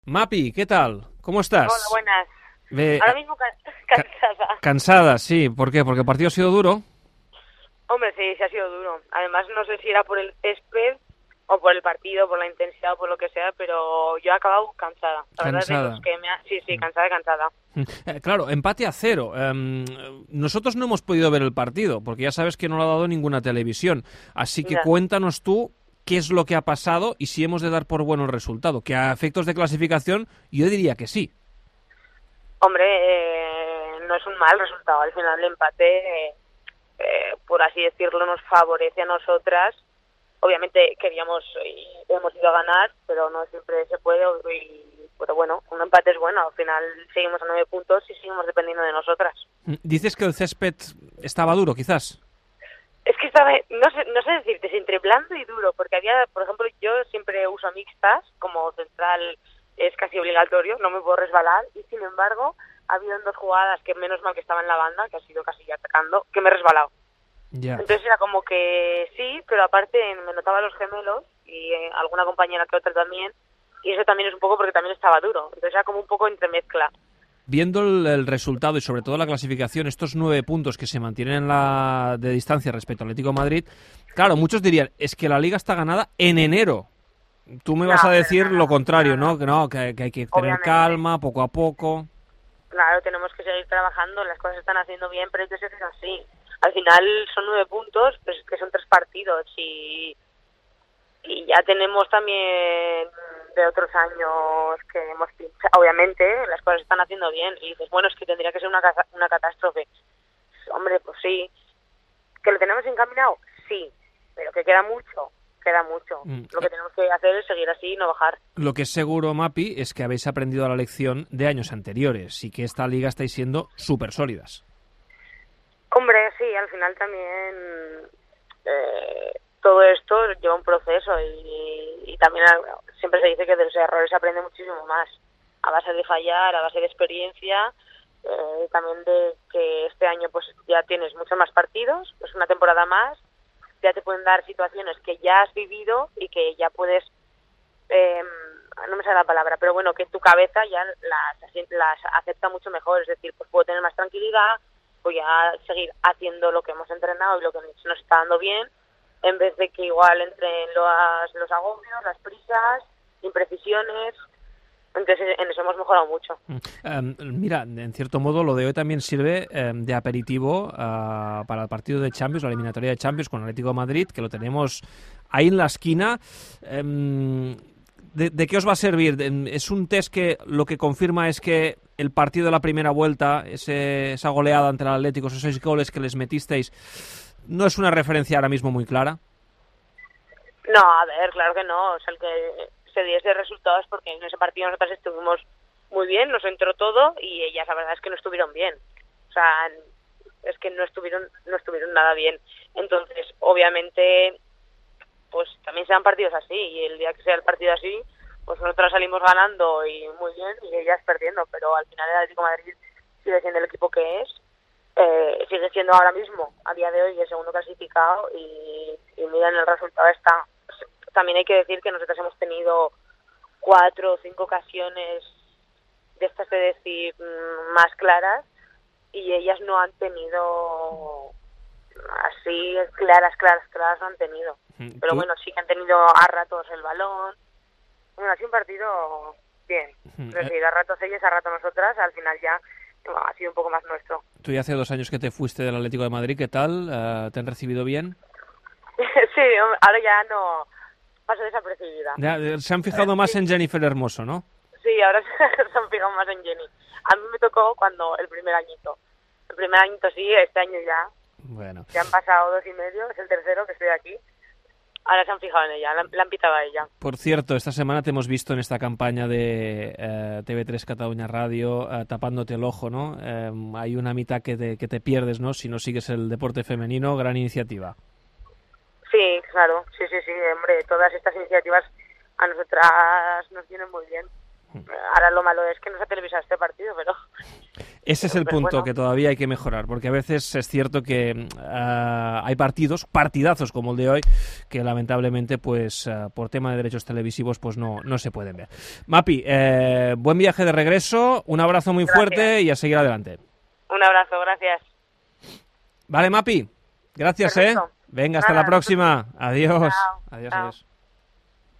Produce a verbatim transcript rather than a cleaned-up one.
Mapi, ¿qué tal? ¿Cómo estás? Hola, buenas. Ve- Ahora mismo ca- ca- cansada. cansada, sí. ¿Por qué? ¿Porque el partido ha sido duro? Hombre, sí, sí ha sido duro. Además, no sé si era por el césped o por el partido, por la intensidad o por lo que sea, pero yo he acabado cansada. La verdad Cansada. es que me ha... Sí, sí, cansada y cansada. Eh, claro, empate a cero. Em, nosotros no hemos podido ver el partido, porque ya sabes que no lo ha dado ninguna televisión. Así que Ya. cuéntanos tú qué es lo que ha pasado y si hemos de dar por bueno el resultado. Que a efectos de clasificación, yo diría que sí. Hombre, eh, no es un mal resultado. Al final el empate, eh, eh, por así decirlo, nos favorece a nosotras. Obviamente queríamos y hemos ido a ganar, pero no siempre se puede. Y, pero bueno, un empate es bueno. Al final seguimos a nueve puntos y seguimos dependiendo de nosotras. Dices que el césped estaba duro, quizás. Es que estaba, no sé, no sé decirte, es entre blando y duro, porque había, por ejemplo, yo siempre uso mixtas, como central es casi obligatorio, no me puedo resbalar, y sin embargo, ha habido en dos jugadas que menos mal que estaba en la banda, que ha sido casi ya atacando, que me he resbalado. Ya. Entonces era como que sí, pero aparte me notaba los gemelos, y eh, alguna compañera que otra también, y eso también es un poco porque también estaba duro, entonces era como un poco entremezcla. Viendo el, el resultado y sobre todo la clasificación, estos nueve puntos que se mantienen en la, de distancia respecto al Atlético de Madrid, claro, muchos dirían, es que la Liga está ganada en enero. Tú me No, vas a pero decir no, lo no, contrario, no, no. ¿no? Que no, que, que hay que tener Obviamente. calma, poco a poco. Claro, tenemos que seguir trabajando, las cosas se están haciendo bien, pero hay que seguir así. Al final son nueve puntos, pues que son tres partidos y, y ya tenemos también de otros años que hemos pinchado. Obviamente las cosas se están haciendo bien y dices, bueno, es que tendría que ser una, ca- una catástrofe. Hombre, pues sí. ¿Que lo tenemos encaminado? Sí, pero que queda mucho, queda mucho. Mm. Lo que tenemos que hacer es seguir así y no bajar. Lo que es seguro, Mapi, es que habéis aprendido la lección de años anteriores y que esta liga estáis siendo súper sólidas. Hombre, sí, al final también eh, todo esto lleva un proceso y, y también siempre se dice que de los errores se aprende muchísimo más, a base de fallar, a base de experiencia, eh, también de que este año pues ya tienes muchos más partidos, pues una temporada más, ya te pueden dar situaciones que ya has vivido y que ya puedes, eh, no me sale la palabra, pero bueno, que tu cabeza ya las, las acepta mucho mejor, es decir, pues puedo tener más tranquilidad, voy a seguir haciendo lo que hemos entrenado y lo que nos está dando bien, en vez de que igual entren los, los agobios, las prisas, imprecisiones. Entonces en eso hemos mejorado mucho. Um, mira, en cierto modo lo de hoy también sirve um, de aperitivo uh, para el partido de Champions, la eliminatoria de Champions con el Atlético de Madrid, que lo tenemos ahí en la esquina. Um, ¿de, ¿De qué os va a servir? ¿Es un test que lo que confirma es que el partido de la primera vuelta, ese, esa goleada ante el Atlético, esos seis goles que les metisteis, no es una referencia ahora mismo muy clara? No, a ver, claro que no. O sea, el que se diese resultados porque en ese partido nosotros estuvimos muy bien, nos entró todo y ellas la verdad es que no estuvieron bien. O sea, es que no estuvieron no estuvieron nada bien. Entonces, obviamente, pues también sean partidos así y el día que sea el partido así, pues nosotros salimos ganando y muy bien y ellas perdiendo, pero al final el Atlético de Madrid sigue siendo el equipo que es, eh, sigue siendo ahora mismo, a día de hoy, el segundo clasificado y, y miren el resultado está. También hay que decir que nosotros hemos tenido cuatro o cinco ocasiones de estas de decir más claras y ellas no han tenido así claras, claras, claras no han tenido. Pero ¿Tú? bueno, sí que han tenido a ratos el balón. Bueno, ha sido un partido bien. Es decir, a ratos ellas, a ratos nosotras, al final ya bueno, ha sido un poco más nuestro. Tú ya hace dos años que te fuiste del Atlético de Madrid, ¿qué tal? Uh, ¿Te han recibido bien? Sí, ahora ya no paso desapercibida. Ya, se han fijado más en Jennifer Hermoso, ¿no? Sí, ahora se han fijado más en Jenny. A mí me tocó cuando el primer añito. El primer añito sí, este año ya. Bueno. Ya han pasado dos y medio, es el tercero que estoy aquí. Ahora se han fijado en ella, la, la han pitado a ella. Por cierto, esta semana te hemos visto en esta campaña de eh, T V tres Cataluña Radio eh, tapándote el ojo, ¿no? Eh, hay una mitad que te, que te pierdes, ¿no? Si no sigues el deporte femenino, gran iniciativa. Sí, claro, sí, sí, sí, hombre, todas estas iniciativas a nosotras nos vienen muy bien. Ahora lo malo es que no se ha televisado este partido, pero Ese es el Pero punto bueno. que todavía hay que mejorar, porque a veces es cierto que uh, hay partidos, partidazos como el de hoy, que lamentablemente, pues uh, por tema de derechos televisivos, pues no, no se pueden ver. Mapi, eh, buen viaje de regreso, un abrazo muy Gracias. fuerte y a seguir adelante. Un abrazo, gracias. Vale, Mapi, gracias, Perfecto. ¿eh? Venga, hasta Nada, la próxima. Adiós. Chao. Adiós, Chao. adiós.